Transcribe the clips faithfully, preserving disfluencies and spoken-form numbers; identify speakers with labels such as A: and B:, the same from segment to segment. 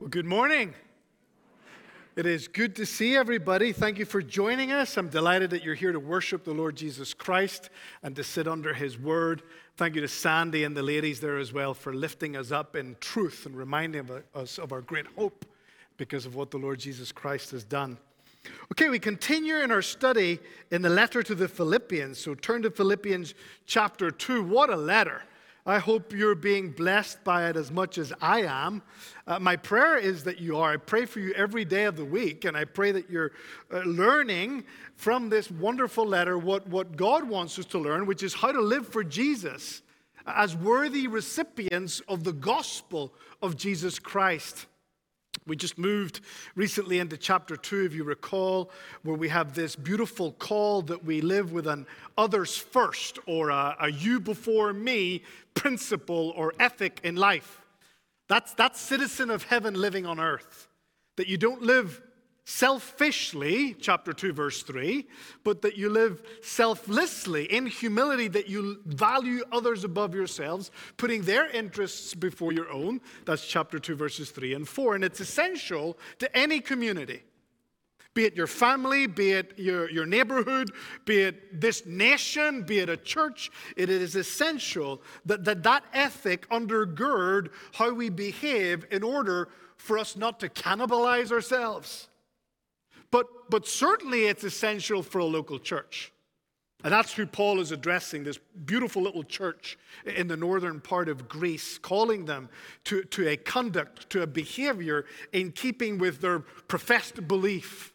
A: Well, good morning. It is good to see everybody. Thank you for joining us. I'm delighted that you're here to worship the Lord Jesus Christ and to sit under his word. Thank you to Sandy and the ladies there as well for lifting us up in truth and reminding us of our great hope because of what the Lord Jesus Christ has done. Okay, we continue in our study in the letter to the Philippians. So turn to Philippians chapter two. What a letter. I hope you're being blessed by it as much as I am. Uh, my prayer is that you are. I pray for you every day of the week, and I pray that you're uh, learning from this wonderful letter what, what God wants us to learn, which is how to live for Jesus as worthy recipients of the gospel of Jesus Christ. We just moved recently into chapter two, if you recall, where we have this beautiful call that we live with an others first or a, a you before me principle or ethic in life. That's, that's citizen of heaven living on earth. That you don't live selfishly, chapter two, verse three, but that you live selflessly in humility, that you value others above yourselves, putting their interests before your own. That's chapter two, verses three and four. And it's essential to any community, be it your family, be it your, your neighborhood, be it this nation, be it a church. It is essential that that, that ethic undergird how we behave in order for us not to cannibalize ourselves. But, but certainly it's essential for a local church. And that's who Paul is addressing, this beautiful little church in the northern part of Greece, calling them to, to a conduct, to a behavior in keeping with their professed belief.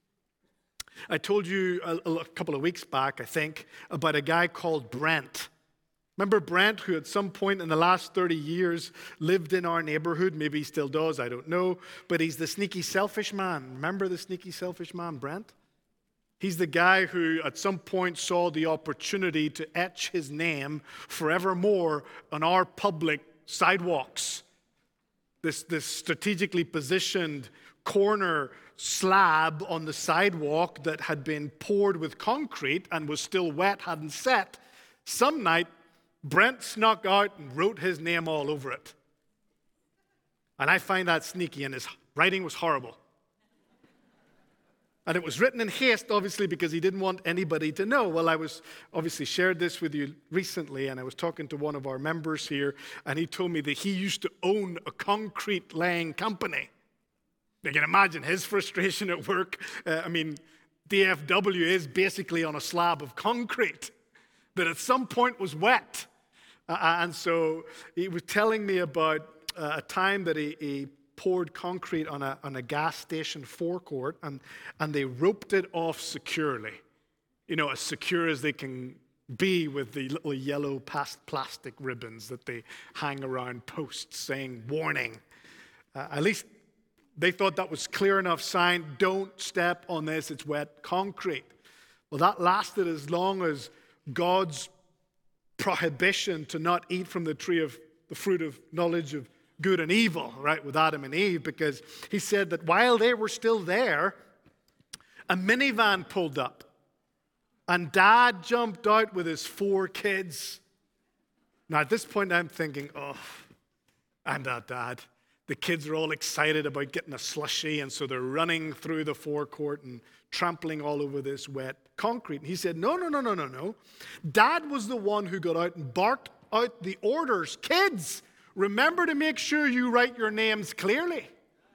A: I told you a, a couple of weeks back, I think, about a guy called Brent. Remember Brent, who at some point in the last thirty years lived in our neighborhood? Maybe he still does, I don't know. But he's the sneaky, selfish man. Remember the sneaky, selfish man, Brent? He's the guy who at some point saw the opportunity to etch his name forevermore on our public sidewalks. This, this strategically positioned corner slab on the sidewalk that had been poured with concrete and was still wet, hadn't set. Some night, Brent snuck out and wrote his name all over it. And I find that sneaky, and his writing was horrible. And it was written in haste, obviously, because he didn't want anybody to know. Well, I was obviously shared this with you recently, and I was talking to one of our members here, and he told me that he used to own a concrete laying company. You can imagine his frustration at work. Uh, I mean, D F W is basically on a slab of concrete that at some point was wet. Uh, and so he was telling me about uh, a time that he, he poured concrete on a, on a gas station forecourt, and, and they roped it off securely. You know, as secure as they can be with the little yellow past plastic ribbons that they hang around posts saying, warning. Uh, at least they thought that was clear enough sign, don't step on this, it's wet concrete. Well, that lasted as long as God's prohibition to not eat from the tree of the fruit of knowledge of good and evil, right, with Adam and Eve, because he said that while they were still there, a minivan pulled up, and Dad jumped out with his four kids. Now, at this point, I'm thinking, oh, I'm that dad. The kids are all excited about getting a slushie, and so they're running through the forecourt and trampling all over this wet concrete. And he said, no, no, no, no, no, no. Dad was the one who got out and barked out the orders. Kids, remember to make sure you write your names clearly.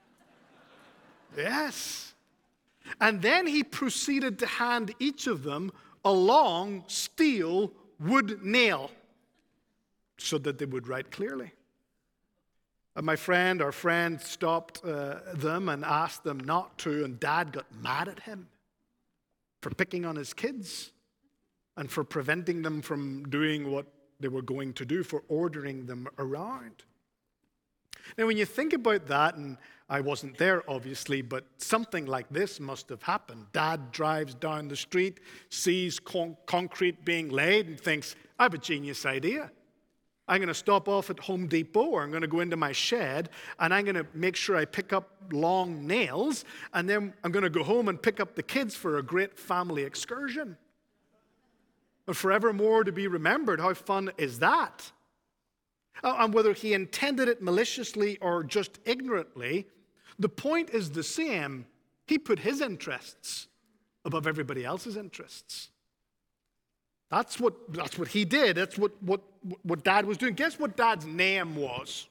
A: Yes. And then he proceeded to hand each of them a long steel wood nail so that they would write clearly. And my friend, our friend, stopped uh, them and asked them not to, and Dad got mad at him for picking on his kids and for preventing them from doing what they were going to do, for ordering them around. Now, when you think about that, and I wasn't there, obviously, but something like this must have happened. Dad drives down the street, sees con- concrete being laid, and thinks, I have a genius idea. I'm going to stop off at Home Depot, or I'm going to go into my shed, and I'm going to make sure I pick up long nails, and then I'm going to go home and pick up the kids for a great family excursion. And forevermore to be remembered. How fun is that? And whether he intended it maliciously or just ignorantly, The point is the same. He put his interests above everybody else's interests. That's what, that's what he did. That's what, what, what Dad was doing. Guess what Dad's name was?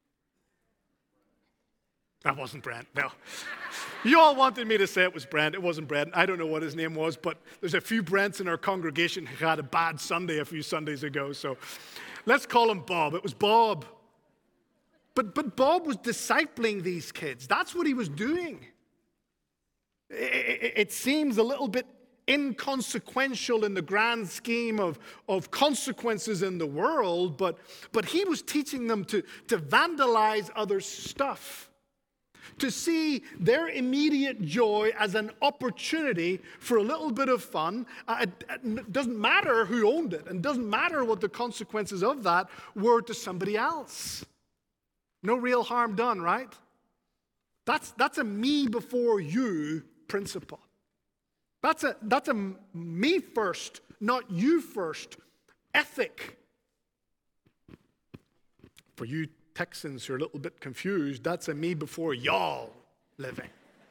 A: That wasn't Brent, no. You all wanted me to say it was Brent. It wasn't Brent. I don't know what his name was, but there's a few Brents in our congregation who had a bad Sunday a few Sundays ago, so let's call him Bob. It was Bob. But, but Bob was discipling these kids. That's what he was doing. It, it, it seems a little bit inconsequential in the grand scheme of, of consequences in the world, but, but he was teaching them to, to vandalize others' stuff, to see their immediate joy as an opportunity for a little bit of fun. Uh, it, it doesn't matter who owned it, and doesn't matter what the consequences of that were to somebody else. No real harm done, right? That's, that's a me before you principle. That's a, that's a me first, not you first ethic. For you Texans who are a little bit confused, that's a me before y'all living.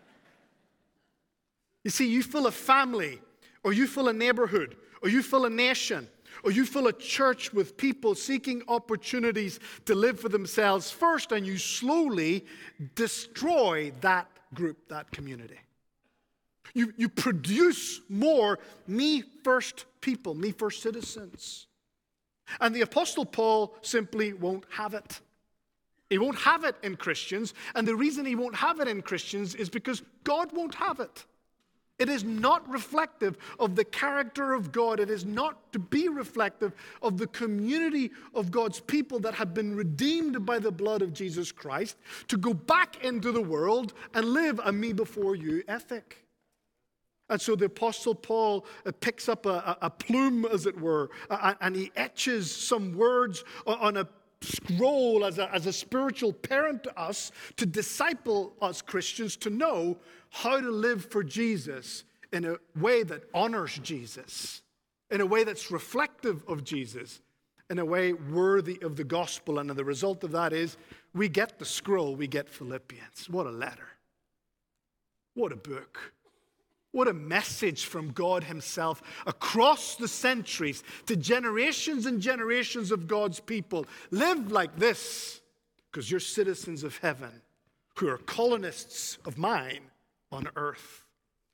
A: You see, you fill a family, or you fill a neighborhood, or you fill a nation, or you fill a church with people seeking opportunities to live for themselves first, and you slowly destroy that group, that community. You, you produce more me first people, me first citizens. And the Apostle Paul simply won't have it. He won't have it in Christians, and the reason he won't have it in Christians is because God won't have it. It is not reflective of the character of God. It is not to be reflective of the community of God's people that have been redeemed by the blood of Jesus Christ to go back into the world and live a me before you ethic. And so the Apostle Paul picks up a, a plume, as it were, and he etches some words on a scroll as a, as a spiritual parent to us, to disciple us Christians to know how to live for Jesus in a way that honors Jesus, in a way that's reflective of Jesus, in a way worthy of the gospel. And the result of that is we get the scroll, we get Philippians. What a letter. What a book. What a message from God himself across the centuries to generations and generations of God's people. Live like this because you're citizens of heaven who are colonists of mine on earth.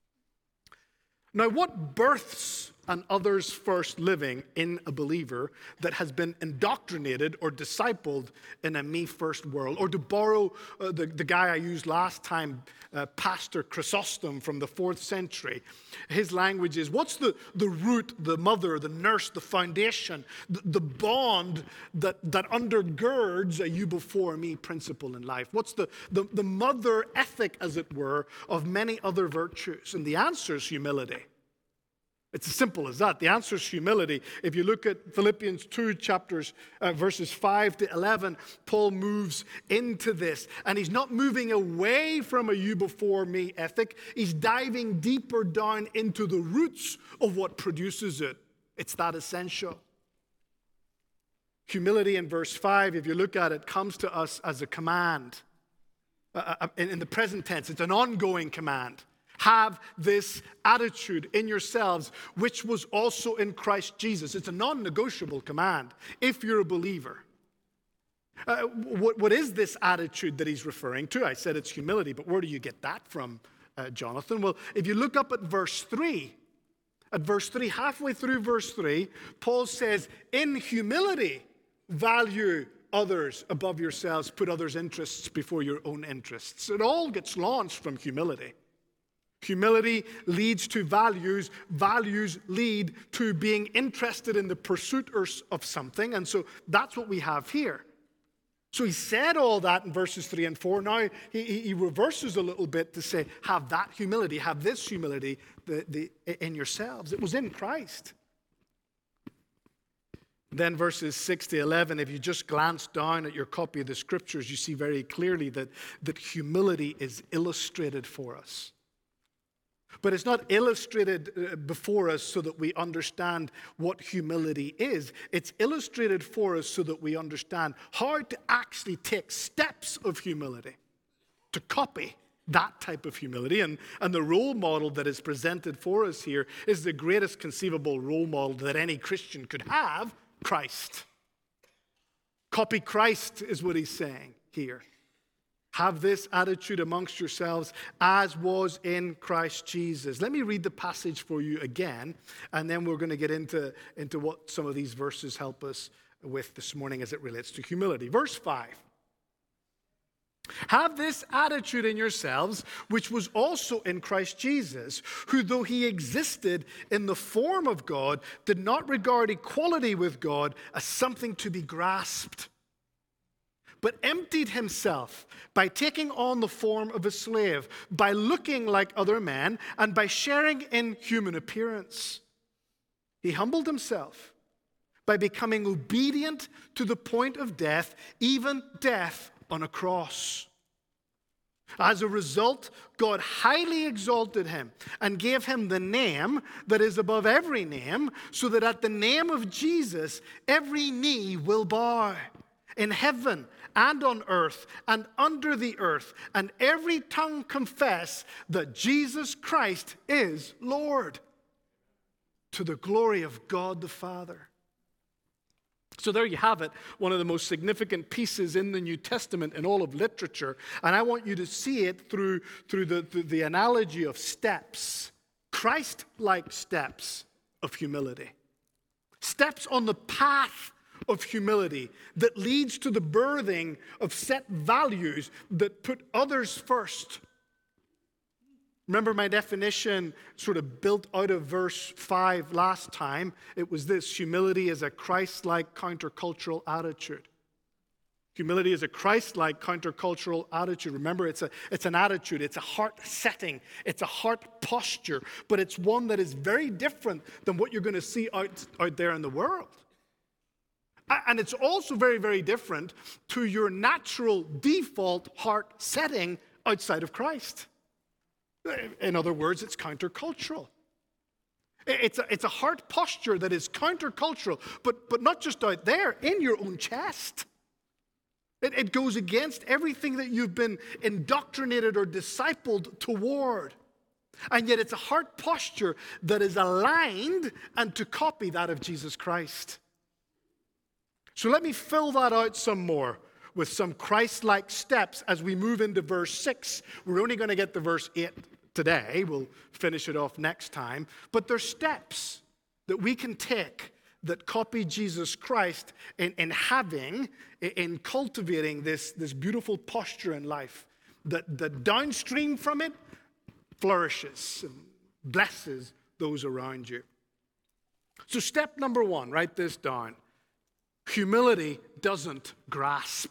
A: Now, what births an others first living in a believer that has been indoctrinated or discipled in a me first world? Or to borrow uh, the, the guy I used last time, uh, Pastor Chrysostom from the fourth century, his language is, what's the, the root, the mother, the nurse, the foundation, the, the bond that, that undergirds a you before me principle in life? What's the, the, the mother ethic, as it were, of many other virtues? And the answer is humility. It's as simple as that. The answer is humility. If you look at Philippians two, chapters, uh, verses five to eleven, Paul moves into this. And he's not moving away from a you before me ethic. He's diving deeper down into the roots of what produces it. It's that essential. Humility in verse five, if you look at it, comes to us as a command. Uh, in, in the present tense, it's an ongoing command. Have this attitude in yourselves, which was also in Christ Jesus. It's a non-negotiable command if you're a believer. Uh, what, what is this attitude that he's referring to? I said it's humility, but where do you get that from, uh, Jonathan? Well, if you look up at verse three, at verse three, halfway through verse three, Paul says, in humility, value others above yourselves, put others' interests before your own interests. It all gets launched from humility. Humility leads to values. Values lead to being interested in the pursuit of something. And so that's what we have here. So he said all that in verses three and four. Now he, he reverses a little bit to say, have that humility, have this humility the, the, in yourselves. It was in Christ. Then verses six to eleven, if you just glance down at your copy of the scriptures, you see very clearly that, that humility is illustrated for us. But it's not illustrated before us so that we understand what humility is. It's illustrated for us so that we understand how to actually take steps of humility. to copy that type of humility. And, and the role model that is presented for us here is the greatest conceivable role model that any Christian could have, Christ. Copy Christ is what he's saying here. Have this attitude amongst yourselves as was in Christ Jesus. Let me read the passage for you again, and then we're going to get into, into what some of these verses help us with this morning as it relates to humility. Verse five. Have this attitude in yourselves, which was also in Christ Jesus, who, though he existed in the form of God, did not regard equality with God as something to be grasped, but emptied himself by taking on the form of a slave, by looking like other men, and by sharing in human appearance. He humbled himself by becoming obedient to the point of death, even death on a cross. As a result, God highly exalted him and gave him the name that is above every name, so that at the name of Jesus, every knee will bow in heaven and on earth and under the earth, and every tongue confess that Jesus Christ is Lord, to the glory of God the Father. So there you have it, one of the most significant pieces in the New Testament in all of literature. And I want you to see it through, through the, the, the analogy of steps, Christ-like steps of humility. Steps on the path of humility that leads to the birthing of set values that put others first. Remember my definition sort of built out of verse five last time. It was this: humility is a Christ-like countercultural attitude. Humility is a Christ-like countercultural attitude. Remember, it's a it's an attitude, it's a heart setting, it's a heart posture, but it's one that is very different than what you're going to see out, out there in the world. And it's also very, very different to your natural default heart setting outside of Christ. In other words, it's countercultural. It's a, it's a heart posture that is countercultural, but, but not just out there, in your own chest. It, it goes against everything that you've been indoctrinated or discipled toward. And yet it's a heart posture that is aligned and to copy that of Jesus Christ. So let me fill that out some more with some Christ-like steps as we move into verse six. We're only going to get to verse eight today. We'll finish it off next time. But there's steps that we can take that copy Jesus Christ in, in having, in cultivating this, this beautiful posture in life that, that downstream from it flourishes and blesses those around you. So step number one, write this down. Humility doesn't grasp.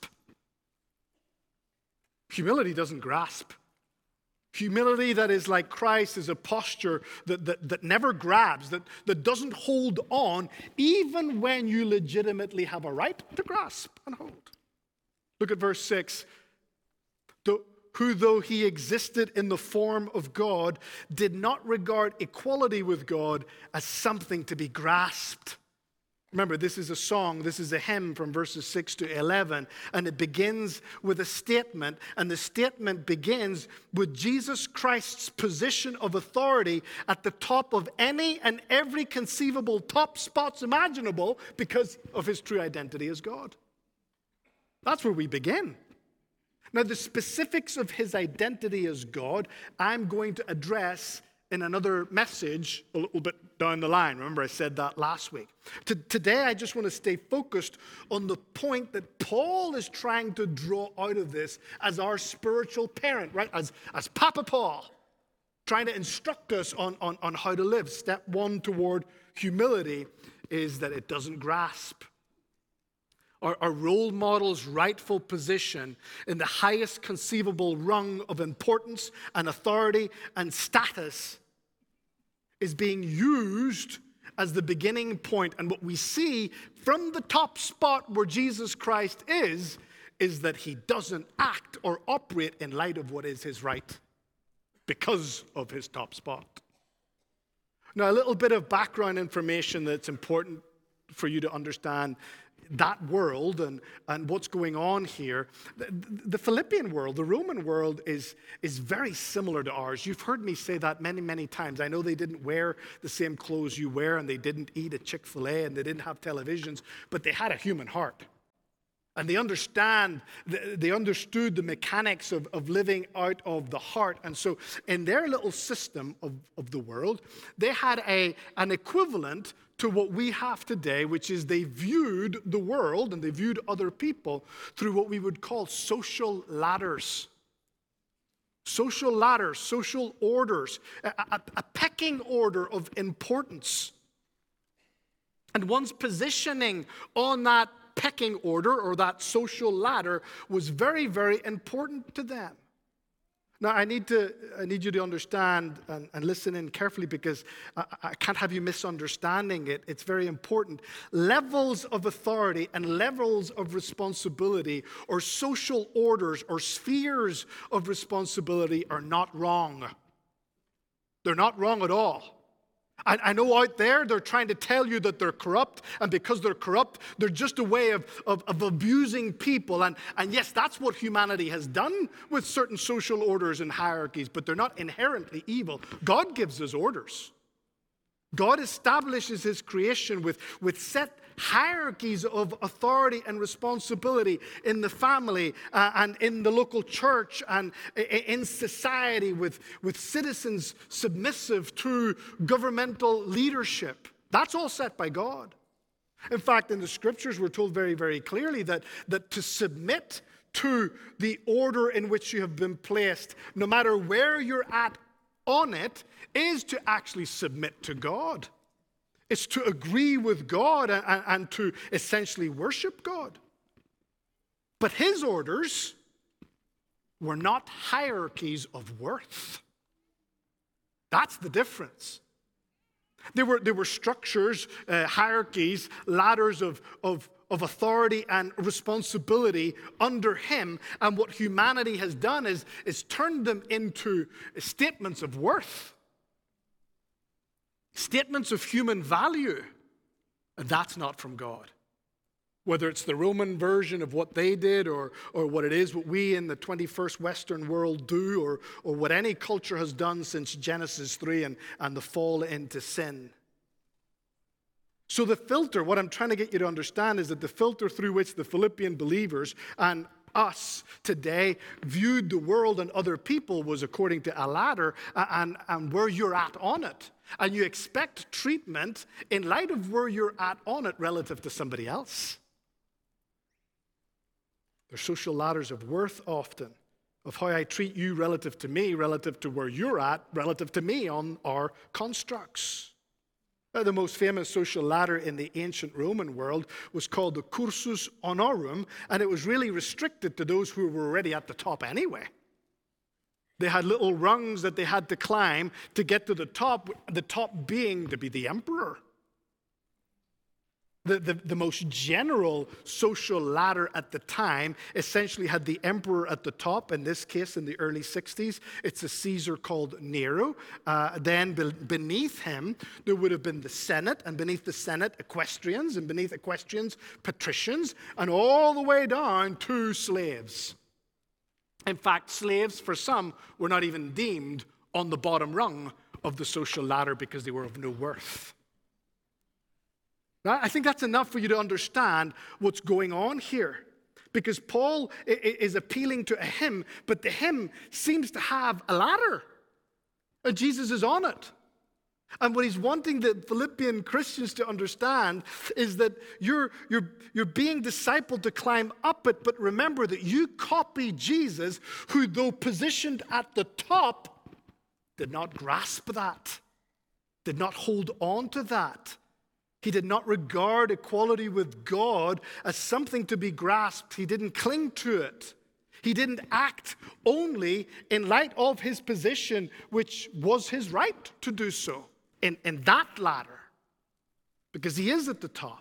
A: Humility doesn't grasp. Humility that is like Christ is a posture that, that, that never grabs, that, that doesn't hold on, even when you legitimately have a right to grasp and hold. Look at verse six. Who, though he existed in the form of God, did not regard equality with God as something to be grasped. Remember, this is a song, this is a hymn from verses six to eleven, and it begins with a statement, and the statement begins with Jesus Christ's position of authority at the top of any and every conceivable top spots imaginable because of his true identity as God. That's where we begin. Now, the specifics of his identity as God, I'm going to address in another message a little bit down the line. Remember, I said that last week. T- today, I just want to stay focused on the point that Paul is trying to draw out of this as our spiritual parent, right? As, as Papa Paul, trying to instruct us on, on, on how to live. Step one toward humility is that it doesn't grasp. Our, our role model's rightful position in the highest conceivable rung of importance and authority and status is being used as the beginning point. And what we see from the top spot where Jesus Christ is, is that he doesn't act or operate in light of what is his right because of his top spot. Now, a little bit of background information that's important for you to understand that world and, and what's going on here, the, the Philippian world, the Roman world is, is very similar to ours. You've heard me say that many, many times. I know they didn't wear the same clothes you wear, and they didn't eat at Chick-fil-A, and they didn't have televisions, but they had a human heart. And they understand, they understood the mechanics of, of living out of the heart. And so in their little system of, of the world, they had a, an equivalent to what we have today, which is they viewed the world and they viewed other people through what we would call social ladders. Social ladders, social orders, a, a, a pecking order of importance. And one's positioning on that pecking order or that social ladder was very, very important to them. Now, I need to, I need you to understand and, and listen in carefully, because I, I can't have you misunderstanding it. It's very important. Levels of authority and levels of responsibility, or social orders or spheres of responsibility, are not wrong. They're not wrong at all. I, I know out there they're trying to tell you that they're corrupt, and because they're corrupt, they're just a way of, of, of abusing people. And, and yes, that's what humanity has done with certain social orders and hierarchies, but they're not inherently evil. God gives us orders. God establishes his creation with, with set hierarchies of authority and responsibility in the family uh, and in the local church and in society, with, with citizens submissive to governmental leadership. That's all set by God. In fact, in the scriptures, we're told very, very clearly that, that to submit to the order in which you have been placed, no matter where you're at on it, is to actually submit to God. It's to agree with God and, and, and to essentially worship God. But his orders were not hierarchies of worth. That's the difference. There were, there were structures, uh, hierarchies, ladders of, of, of authority and responsibility under him. And what humanity has done is, is turned them into statements of worth, statements of human value. And that's not from God. Whether it's the Roman version of what they did, or, or what it is what we in the twenty-first Western world do, or, or what any culture has done since Genesis three and, and the fall into sin. So the filter, what I'm trying to get you to understand, is that the filter through which the Philippian believers and us today viewed the world and other people was according to a ladder, and, and where you're at on it. And you expect treatment in light of where you're at on it relative to somebody else. They're social ladders of worth often, of how I treat you relative to me, relative to where you're at, relative to me on our constructs. Uh, the most famous social ladder in the ancient Roman world was called the cursus honorum, and it was really restricted to those who were already at the top anyway. They had little rungs that they had to climb to get to the top, the top being to be the emperor. The, the, the most general social ladder at the time essentially had the emperor at the top. In this case, in the early sixties, it's a Caesar called Nero. Uh, then be, beneath him, there would have been the Senate, and beneath the Senate, equestrians, and beneath equestrians, patricians, and all the way down to slaves. In fact, slaves, for some, were not even deemed on the bottom rung of the social ladder because they were of no worth. Now, I think that's enough for you to understand what's going on here, because Paul is appealing to a hymn, but the hymn seems to have a ladder, and Jesus is on it. And what he's wanting the Philippian Christians to understand is that you're, you're, you're being discipled to climb up it, but remember that you copy Jesus, who, though positioned at the top, did not grasp that, did not hold on to that. He did not regard equality with God as something to be grasped. He didn't cling to it. He didn't act only in light of his position, which was his right to do so in, in that ladder, because he is at the top.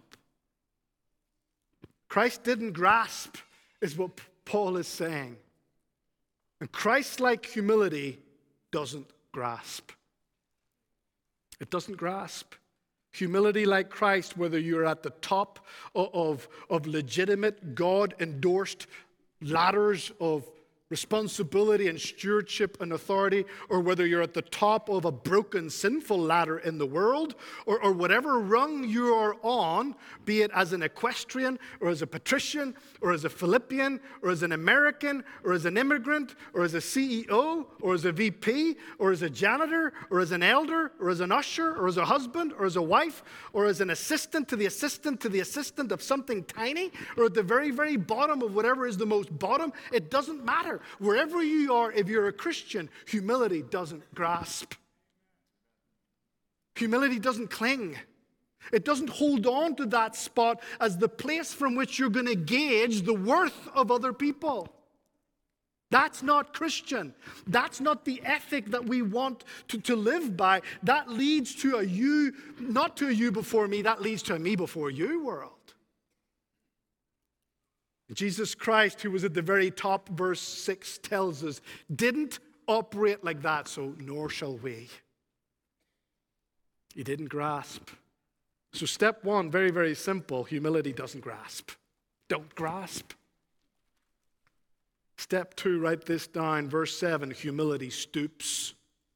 A: Christ didn't grasp, is what Paul is saying. And Christ-like humility doesn't grasp. It doesn't grasp. Humility like Christ, whether you're at the top of, of, of legitimate, God-endorsed ladders of responsibility and stewardship and authority, or whether you're at the top of a broken, sinful ladder in the world, or, or whatever rung you are on, be it as an equestrian, or as a patrician, or as a Philippian, or as an American, or as an immigrant, or as a C E O, or as a V P, or as a janitor, or as an elder, or as an usher, or as a husband, or as a wife, or as an assistant to the assistant to the assistant of something tiny, or at the very, very bottom of whatever is the most bottom, it doesn't matter. Wherever you are, if you're a Christian, humility doesn't grasp. Humility doesn't cling. It doesn't hold on to that spot as the place from which you're going to gauge the worth of other people. That's not Christian. That's not the ethic that we want to, to live by. That leads to a you, not to a you before me, that leads to a me before you world. Jesus Christ, who was at the very top, verse six tells us, didn't operate like that, so nor shall we. He didn't grasp. So step one, very, very simple. Humility doesn't grasp. Don't grasp. Step two, write this down. Verse seven, humility stoops.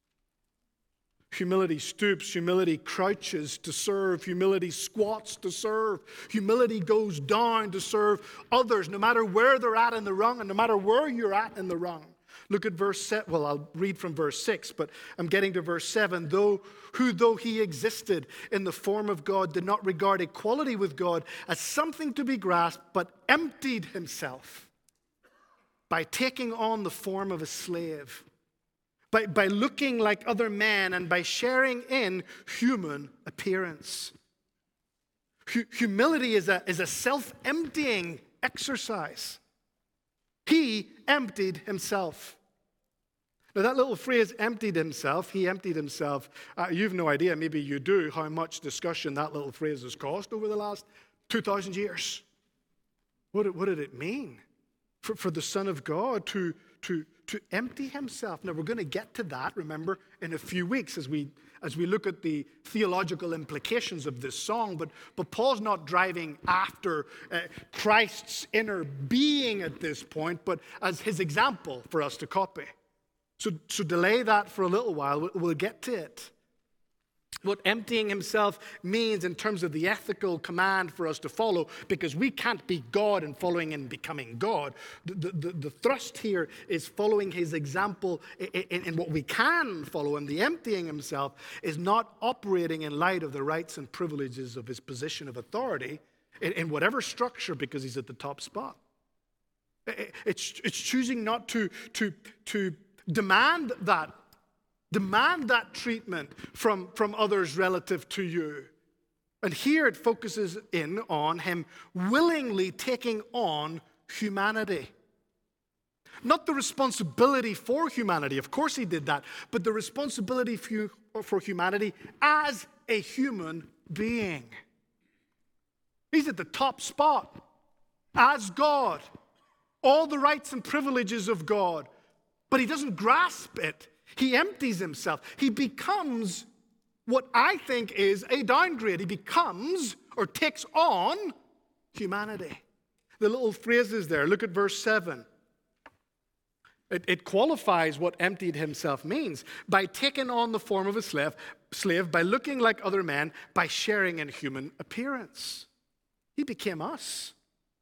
A: Humility stoops, humility crouches to serve, humility squats to serve, humility goes down to serve others, no matter where they're at in the rung and no matter where you're at in the rung. Look at verse seven. Well, I'll read from verse six, but I'm getting to verse seven. Though, who though he existed in the form of God, did not regard equality with God as something to be grasped, but emptied himself by taking on the form of a slave. By, by looking like other men and by sharing in human appearance. Hu- humility is a, is a self-emptying exercise. He emptied himself. Now that little phrase, emptied himself, he emptied himself, uh, you've no idea, maybe you do, how much discussion that little phrase has caused over the last two thousand years. What did, what did it mean for, for the Son of God to, to To empty himself. Now, we're going to get to that, remember, in a few weeks as we as we look at the theological implications of this song. But, but Paul's not driving after uh, Christ's inner being at this point, but as his example for us to copy. So, so delay that for a little while. We'll, we'll get to it. What emptying himself means in terms of the ethical command for us to follow, because we can't be God and following and becoming God. The, the, the thrust here is following his example in, in, in what we can follow, and the emptying himself is not operating in light of the rights and privileges of his position of authority in, in whatever structure, because he's at the top spot. It, it's, it's choosing not to, to, to demand that Demand that treatment from, from others relative to you. And here it focuses in on him willingly taking on humanity. Not the responsibility for humanity, of course he did that, but the responsibility for, for humanity as a human being. He's at the top spot as God. All the rights and privileges of God. But he doesn't grasp it. He empties himself. He becomes what I think is a downgrade. He becomes or takes on humanity. The little phrases there. Look at verse seven. It, it qualifies what emptied himself means. By taking on the form of a slave, slave, by looking like other men, by sharing in human appearance. He became us.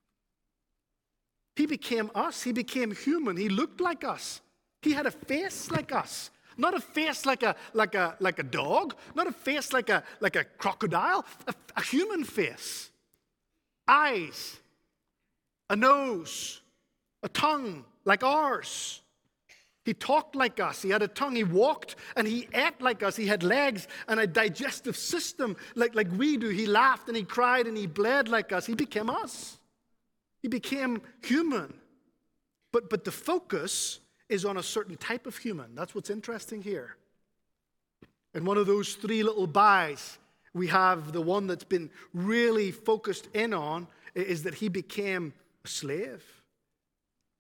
A: He became us. He became human. He looked like us. He had a face like us. Not a face like a, like a, like a dog. Not a face like a, like a crocodile. A, a human face. Eyes. A nose. A tongue like ours. He talked like us. He had a tongue. He walked and he ate like us. He had legs and a digestive system like, like we do. He laughed and he cried and he bled like us. He became us. He became human. But, but the focus is on a certain type of human. That's what's interesting here. And one of those three little buys, we have the one that's been really focused in on is that he became a slave.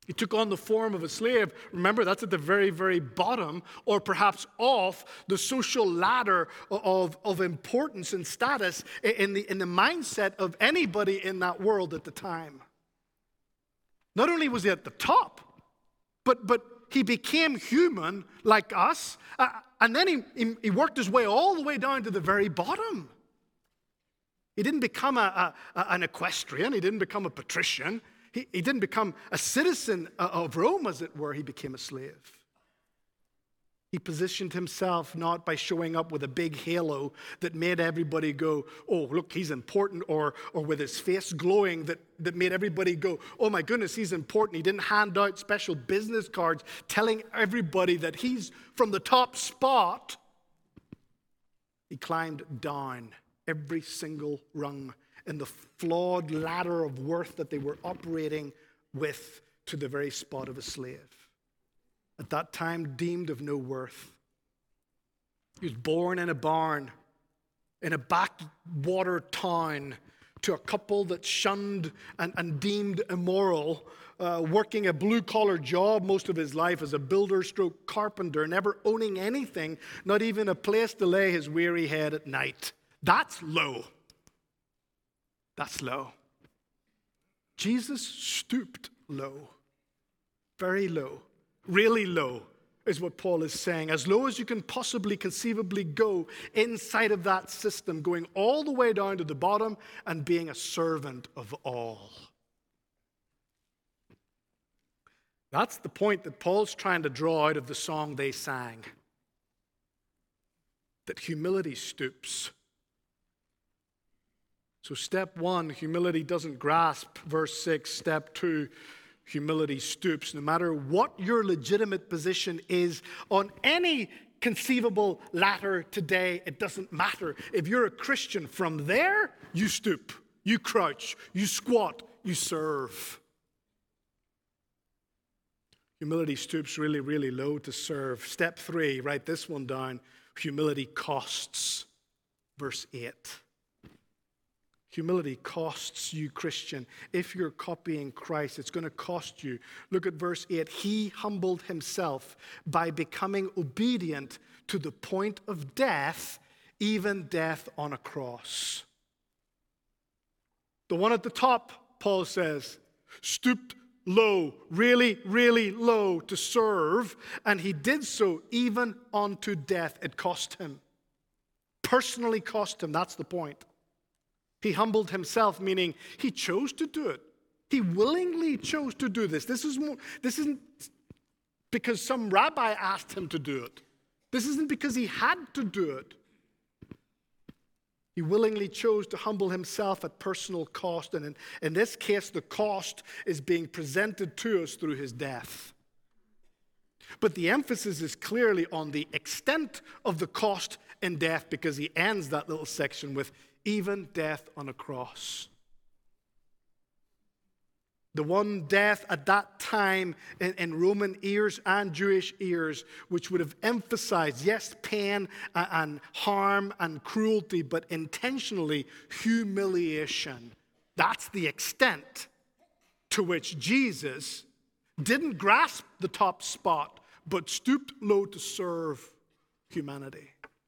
A: He took on the form of a slave. Remember, that's at the very, very bottom, or perhaps off the social ladder of, of importance and status in the, in the mindset of anybody in that world at the time. Not only was he at the top, but, but he became human like us, uh, and then he, he, he worked his way all the way down to the very bottom. He didn't become a, a, an equestrian. He didn't become a patrician. He, he didn't become a citizen of Rome, as it were. He became a slave. He positioned himself not by showing up with a big halo that made everybody go, oh, look, he's important, or, or with his face glowing that, that made everybody go, oh my goodness, he's important. He didn't hand out special business cards telling everybody that he's from the top spot. He climbed down every single rung in the flawed ladder of worth that they were operating with to the very spot of a slave. At that time, deemed of no worth. He was born in a barn, in a backwater town, to a couple that shunned and, and deemed immoral, uh, working a blue-collar job most of his life as a builder stroke carpenter, never owning anything, not even a place to lay his weary head at night. That's low. That's low. Jesus stooped low, very low, really low is what Paul is saying. As low as you can possibly conceivably go inside of that system, going all the way down to the bottom and being a servant of all. That's the point that Paul's trying to draw out of the song they sang. That humility stoops. So step one, humility doesn't grasp. Verse six, step two, humility stoops. No matter what your legitimate position is on any conceivable ladder today, it doesn't matter. If you're a Christian, from there, you stoop, you crouch, you squat, you serve. Humility stoops really, really low to serve. Step three, write this one down. Humility costs. Verse eight. Humility costs you, Christian. If you're copying Christ, it's going to cost you. Look at verse eight. He humbled himself by becoming obedient to the point of death, even death on a cross. The one at the top, Paul says, stooped low, really, really low to serve, and he did so even unto death. It cost him. Personally cost him. That's the point. He humbled himself, meaning he chose to do it. He willingly chose to do this. This, is more, this isn't because some rabbi asked him to do it. This isn't because he had to do it. He willingly chose to humble himself at personal cost. And in, in this case, the cost is being presented to us through his death. But the emphasis is clearly on the extent of the cost in death, because he ends that little section with even death on a cross. The one death at that time in, in Roman ears and Jewish ears, which would have emphasized, yes, pain and, and harm and cruelty, but intentionally humiliation. That's the extent to which Jesus didn't grasp the top spot, but stooped low to serve humanity.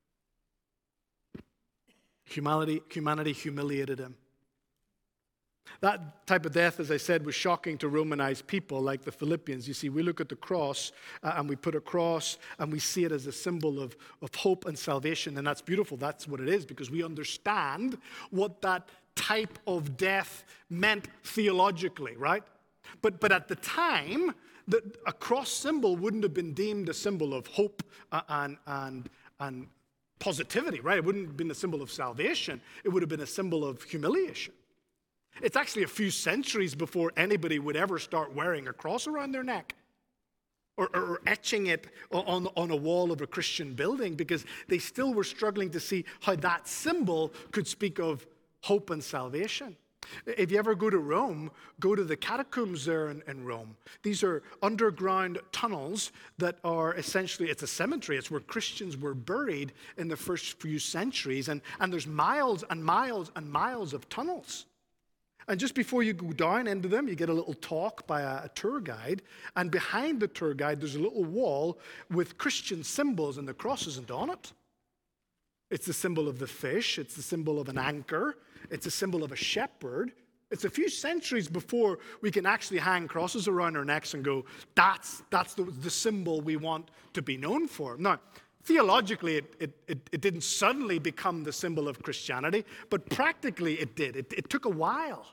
A: Humanity, humanity humiliated him. That type of death, as I said, was shocking to Romanized people like the Philippians. You see, we look at the cross uh, and we put a cross and we see it as a symbol of, of hope and salvation. And that's beautiful. That's what it is, because we understand what that type of death meant theologically, right? But, but at the time, the, a cross symbol wouldn't have been deemed a symbol of hope uh, and, and, and positivity, right? It wouldn't have been a symbol of salvation. It would have been a symbol of humiliation. It's actually a few centuries before anybody would ever start wearing a cross around their neck or, or, or etching it on, on a wall of a Christian building, because they still were struggling to see how that symbol could speak of hope and salvation. If you ever go to Rome, go to the catacombs there in, in Rome. These are underground tunnels that are essentially, it's a cemetery. It's where Christians were buried in the first few centuries. And, and there's miles and miles and miles of tunnels. And just before you go down into them, you get a little talk by a, a tour guide. And behind the tour guide, there's a little wall with Christian symbols, and the cross isn't on it. It's the symbol of the fish. It's the symbol of an anchor. It's a symbol of a shepherd. It's a few centuries before we can actually hang crosses around our necks and go, that's, that's the, the symbol we want to be known for. Now, theologically, it, it, it, it didn't suddenly become the symbol of Christianity, but practically it did. It, it took a while.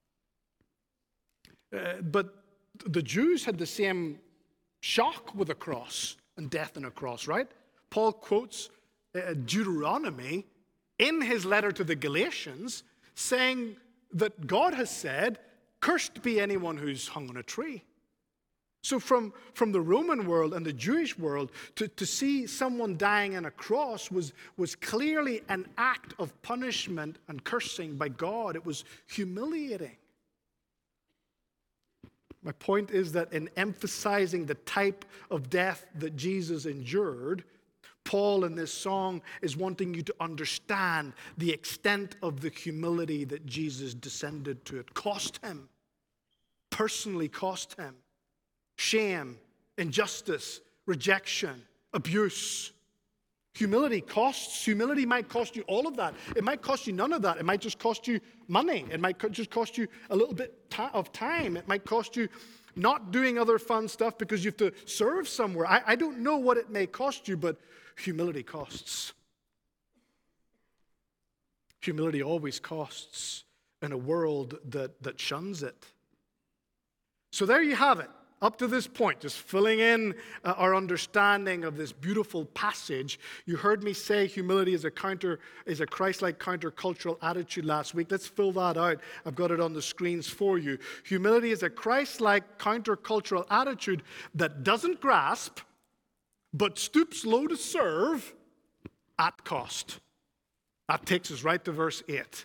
A: Uh, but the Jews had the same shock with a cross and death on a cross, right? Paul quotes uh, Deuteronomy in his letter to the Galatians, saying that God has said, cursed be anyone who's hung on a tree. So from, from the Roman world and the Jewish world, to, to see someone dying on a cross was, was clearly an act of punishment and cursing by God. It was humiliating. My point is that in emphasizing the type of death that Jesus endured, Paul in this song is wanting you to understand the extent of the humility that Jesus descended to. It cost him, personally cost him. Shame, injustice, rejection, abuse. Humility costs. Humility might cost you all of that. It might cost you none of that. It might just cost you money. It might just cost you a little bit of time. It might cost you not doing other fun stuff because you have to serve somewhere. I, I don't know what it may cost you, but humility costs. Humility always costs in a world that, that shuns it. So there you have it. Up to this point, just filling in uh, our understanding of this beautiful passage. You heard me say humility is a counter, is a Christ-like countercultural attitude last week. Let's fill that out. I've got it on the screens for you. Humility is a Christ-like countercultural attitude that doesn't grasp, but stoops low to serve at cost. That takes us right to verse eight.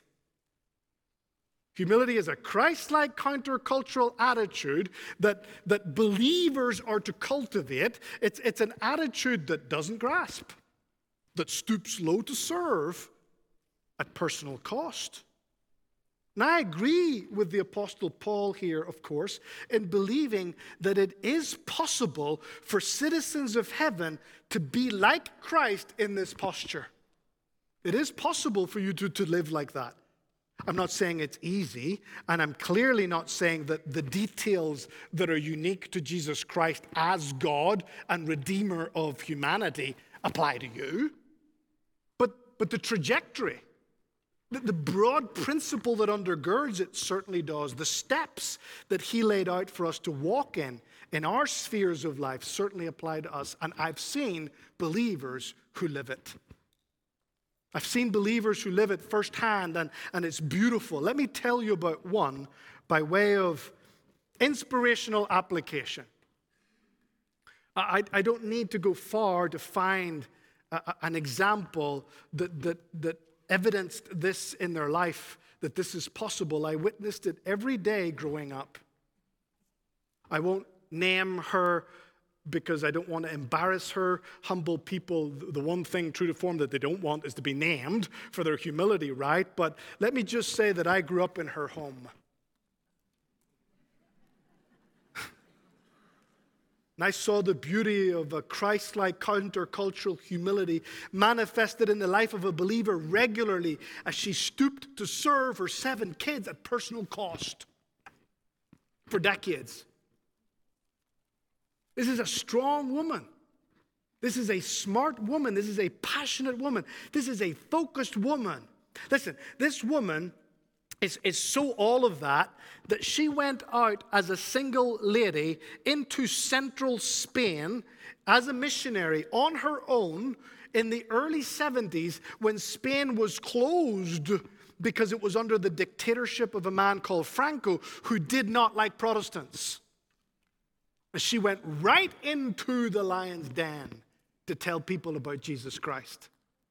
A: Humility is a Christ-like countercultural attitude that, that believers are to cultivate. It's, it's an attitude that doesn't grasp, that stoops low to serve at personal cost. Now, I agree with the Apostle Paul here, of course, in believing that it is possible for citizens of heaven to be like Christ in this posture. It is possible for you to, to live like that. I'm not saying it's easy, and I'm clearly not saying that the details that are unique to Jesus Christ as God and Redeemer of humanity apply to you. But, but the trajectory, the, the broad principle that undergirds it certainly does. The steps that he laid out for us to walk in, in our spheres of life, certainly apply to us. And I've seen believers who live it. I've seen believers who live it firsthand, and, and it's beautiful. Let me tell you about one by way of inspirational application. I, I don't need to go far to find a, a, an example that, that, that evidenced this in their life, that this is possible. I witnessed it every day growing up. I won't name her because I don't want to embarrass her. Humble people, the one thing true to form that they don't want is to be named for their humility, right? But let me just say that I grew up in her home. And I saw the beauty of a Christ-like countercultural humility manifested in the life of a believer regularly as she stooped to serve her seven kids at personal cost for decades. This is a strong woman. This is a smart woman. This is a passionate woman. This is a focused woman. Listen, this woman is, is so all of that that she went out as a single lady into central Spain as a missionary on her own in the early seventies when Spain was closed because it was under the dictatorship of a man called Franco who did not like Protestants. She went right into the lion's den to tell people about Jesus Christ.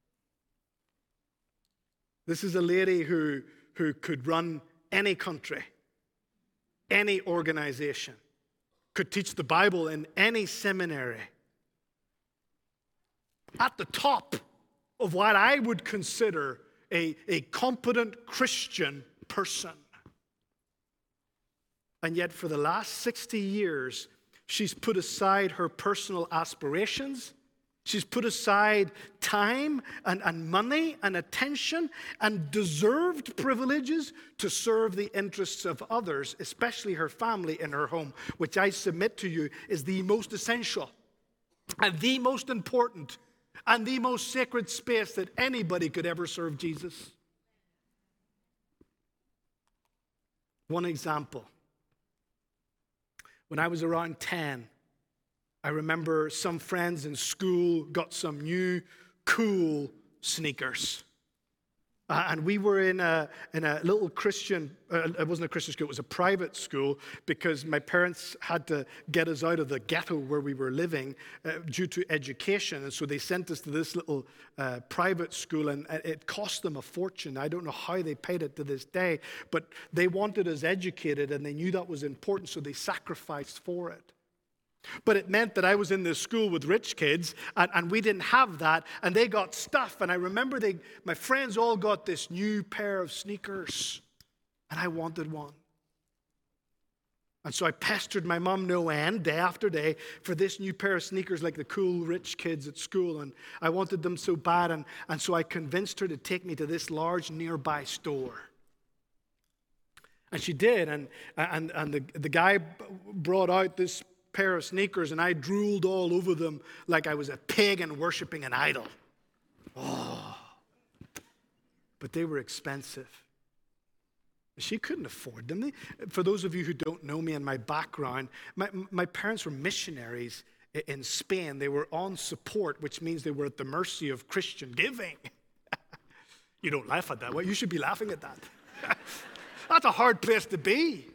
A: This is a lady who, who could run any country, any organization, could teach the Bible in any seminary. At the top of what I would consider a, a competent Christian person. And yet for the last sixty years, she's put aside her personal aspirations. She's put aside time and, and money and attention and deserved privileges to serve the interests of others, especially her family in her home, which I submit to you is the most essential and the most important and the most sacred space that anybody could ever serve Jesus. One example. When I was around ten, I remember some friends in school got some new cool sneakers. Uh, and we were in a, in a little Christian, uh, it wasn't a Christian school, it was a private school because my parents had to get us out of the ghetto where we were living uh, due to education. And so they sent us to this little uh, private school, and it cost them a fortune. I don't know how they paid it to this day, but they wanted us educated and they knew that was important, so they sacrificed for it. But it meant that I was in this school with rich kids, and, and we didn't have that, and they got stuff. And I remember they, my friends all got this new pair of sneakers, and I wanted one. And so I pestered my mom no end, day after day, for this new pair of sneakers like the cool rich kids at school, and I wanted them so bad, and, and so I convinced her to take me to this large nearby store. And she did, and, and, and the, the guy brought out this pair of sneakers, and I drooled all over them like I was a pagan worshiping an idol. Oh, but they were expensive. She couldn't afford them. They, for those of you who don't know me and my background, my, my parents were missionaries in Spain. They were on support, which means they were at the mercy of Christian giving. You don't laugh at that. Well, you should be laughing at that. That's a hard place to be.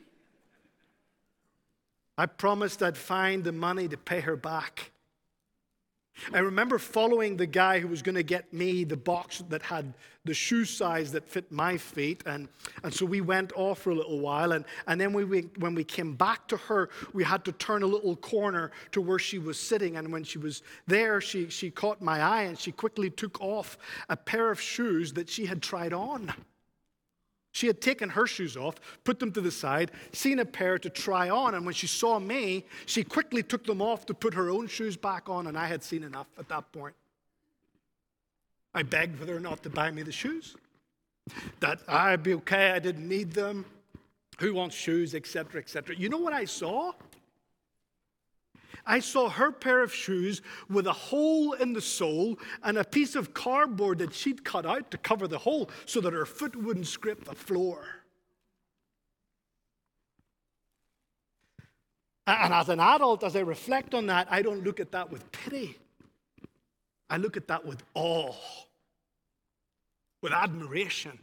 A: I promised I'd find the money to pay her back. I remember following the guy who was going to get me the box that had the shoe size that fit my feet. And, and so we went off for a little while. And, and then we, we, when we came back to her, we had to turn a little corner to where she was sitting. And when she was there, she, she caught my eye and she quickly took off a pair of shoes that she had tried on. She had taken her shoes off, put them to the side, seen a pair to try on, and when she saw me, she quickly took them off to put her own shoes back on, and I had seen enough at that point. I begged for her not to buy me the shoes, that I'd be okay, I didn't need them, who wants shoes, et cetera, et cetera. You know what I saw? I saw her pair of shoes with a hole in the sole and a piece of cardboard that she'd cut out to cover the hole so that her foot wouldn't scrape the floor. And as an adult, as I reflect on that, I don't look at that with pity. I look at that with awe, with admiration.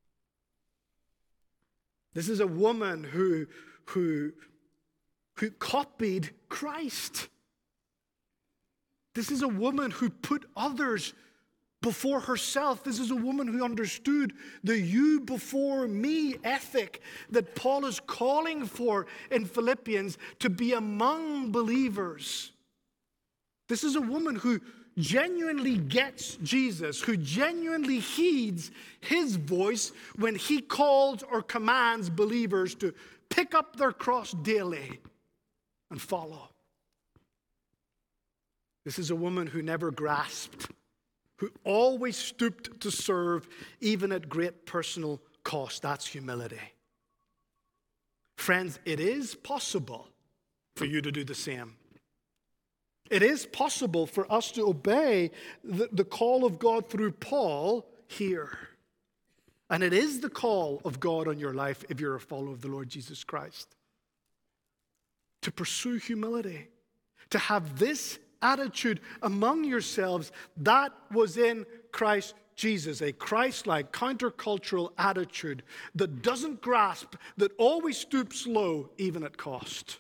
A: This is a woman who, who, who copied Christ. This is a woman who put others before herself. This is a woman who understood the you before me ethic that Paul is calling for in Philippians to be among believers. This is a woman who genuinely gets Jesus, who genuinely heeds his voice when he calls or commands believers to pick up their cross daily and follow. This is a woman who never grasped, who always stooped to serve, even at great personal cost. That's humility. Friends, it is possible for you to do the same. It is possible for us to obey the, the call of God through Paul here. And it is the call of God on your life if you're a follower of the Lord Jesus Christ. To pursue humility, to have this attitude among yourselves that was in Christ Jesus, a Christ-like countercultural attitude that doesn't grasp, that always stoops low, even at cost.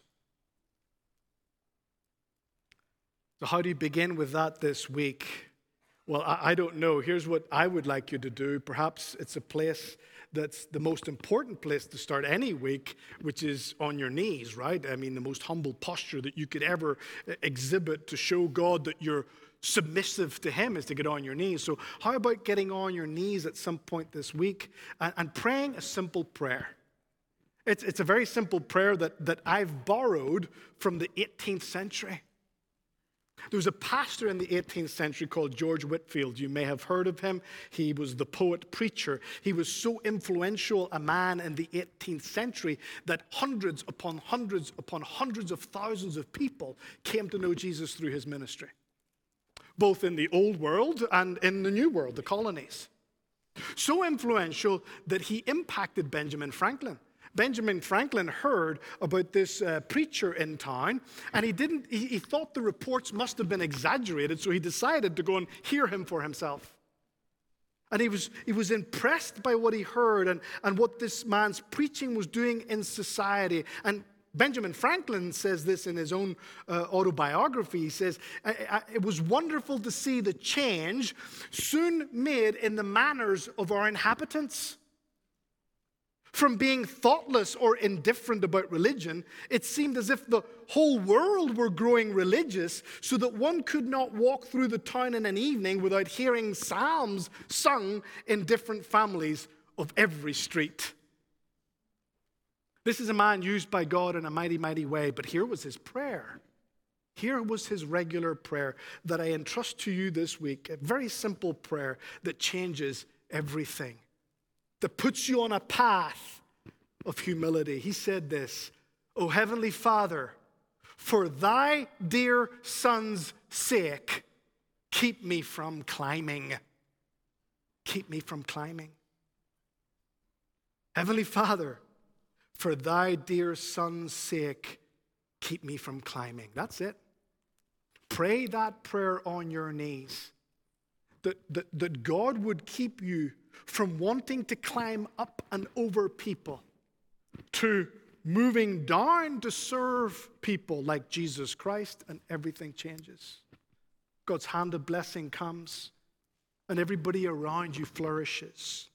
A: So how do you begin with that this week? Well, I, I don't know. Here's what I would like you to do. Perhaps it's a place that's the most important place to start any week, which is on your knees, right? I mean, the most humble posture that you could ever exhibit to show God that you're submissive to him is to get on your knees. So how about getting on your knees at some point this week and, and praying a simple prayer? It's, it's a very simple prayer that, that I've borrowed from the eighteenth century. There was a pastor in the eighteenth century called George Whitefield. You may have heard of him. He was the poet preacher. He was so influential a man in the eighteenth century that hundreds upon hundreds upon hundreds of thousands of people came to know Jesus through his ministry, both in the old world and in the new world, the colonies. So influential that he impacted Benjamin Franklin. Benjamin Franklin heard about this uh, preacher in town, and he didn't. He, he thought the reports must have been exaggerated, so he decided to go and hear him for himself. And he was he was impressed by what he heard and, and what this man's preaching was doing in society. And Benjamin Franklin says this in his own uh, autobiography. He says, I, I, it was wonderful to see the change soon made in the manners of our inhabitants. From being thoughtless or indifferent about religion, it seemed as if the whole world were growing religious, so that one could not walk through the town in an evening without hearing psalms sung in different families of every street. This is a man used by God in a mighty, mighty way, but here was his prayer. Here was his regular prayer that I entrust to you this week, a very simple prayer that changes everything, that puts you on a path of humility. He said this, "O Heavenly Father, for thy dear Son's sake, keep me from climbing." Keep me from climbing. Heavenly Father, for thy dear Son's sake, keep me from climbing. That's it. Pray that prayer on your knees. That, that, that God would keep you from wanting to climb up and over people to moving down to serve people like Jesus Christ, and everything changes. God's hand of blessing comes and everybody around you flourishes.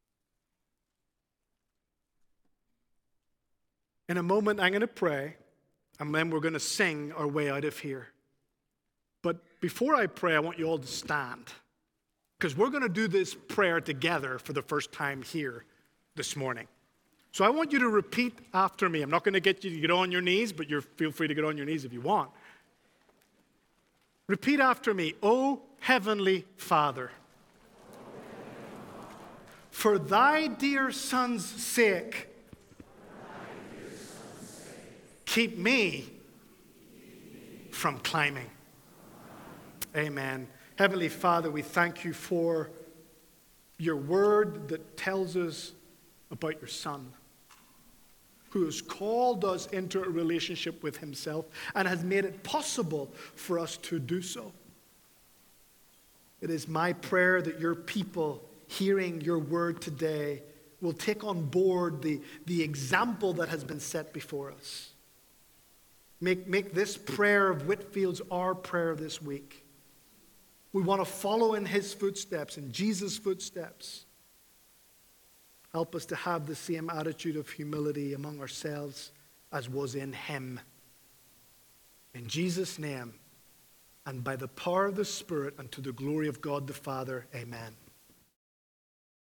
A: In a moment, I'm going to pray, and then we're going to sing our way out of here. But before I pray, I want you all to stand, because we're going to do this prayer together for the first time here this morning. So I want you to repeat after me. I'm not going to get you to get on your knees, but you feel free to get on your knees if you want. Repeat after me. "O Heavenly Father, for thy dear Son's sake, keep me from climbing." Amen. Heavenly Father, we thank you for your word that tells us about your Son, who has called us into a relationship with himself and has made it possible for us to do so. It is my prayer that your people hearing your word today will take on board the, the example that has been set before us. Make, make this prayer of Whitefield's our prayer this week. We want to follow in his footsteps, in Jesus' footsteps. Help us to have the same attitude of humility among ourselves as was in him. In Jesus' name, and by the power of the Spirit, and to the glory of God the Father, amen.